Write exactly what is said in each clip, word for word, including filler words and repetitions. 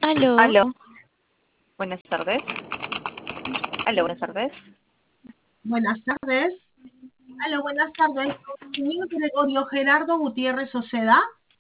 Aló, Aló, buenas tardes. Aló, buenas tardes. Buenas tardes. Aló, buenas tardes. Con el señor Gregorio Gerardo Gutiérrez Oceda.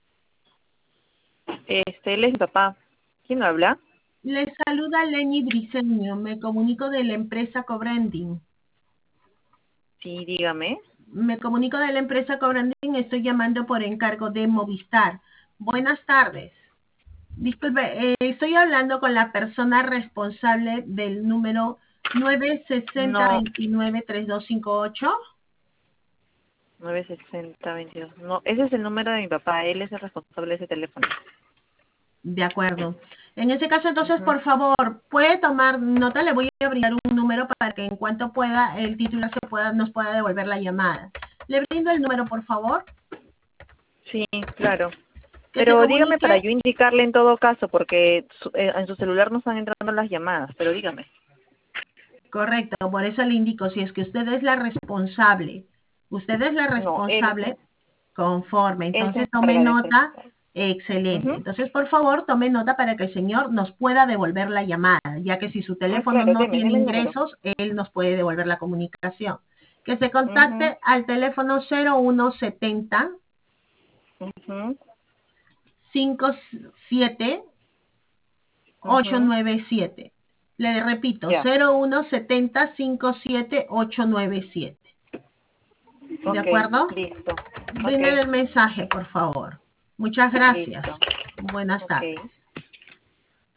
Este, él es mi papá. ¿Quién habla? Le saluda Lenny Briceño. Me comunico de la empresa Cobrending. Sí, dígame. Me comunico de la empresa Cobrending. Estoy llamando por encargo de Movistar. Buenas tardes. Disculpe, eh, estoy hablando con la persona responsable del número nueve seis cero No, dos nueve tres dos cinco ocho. nueve sesenta veintidós. No, ese es el número de mi papá. Él es el responsable de ese teléfono. De acuerdo. En ese caso, entonces, Ujú. por favor, puede tomar nota. Le voy a brindar un número para que en cuanto pueda, el titular se pueda, nos pueda devolver la llamada. Le brindo el número, por favor. Sí, claro. Que se Pero dígame para comunique. yo indicarle en todo caso, porque su- eh, en su celular no están entrando las llamadas, pero dígame. Correcto, por eso le indico, si es que usted es la responsable, usted es la No, él, responsable conforme, él se entonces tome encarga de eso. nota. Excelente. Ujú. Entonces, por favor, tome nota para que el señor nos pueda devolver la llamada, ya que si su Ah, teléfono claro, no deme, tiene deme el número. ingresos, él nos puede devolver la comunicación. Que se Mhm, contacte al teléfono cero uno setenta mhm, cincuenta y siete mhm. ochocientos noventa y siete. Le repito, Ya, cero uno setenta cincuenta y siete ochocientos noventa y siete. ¿De ok, acuerdo? listo. Ok, Bríndale el mensaje, por favor. Muchas gracias. listo. Buenas Ok. tardes.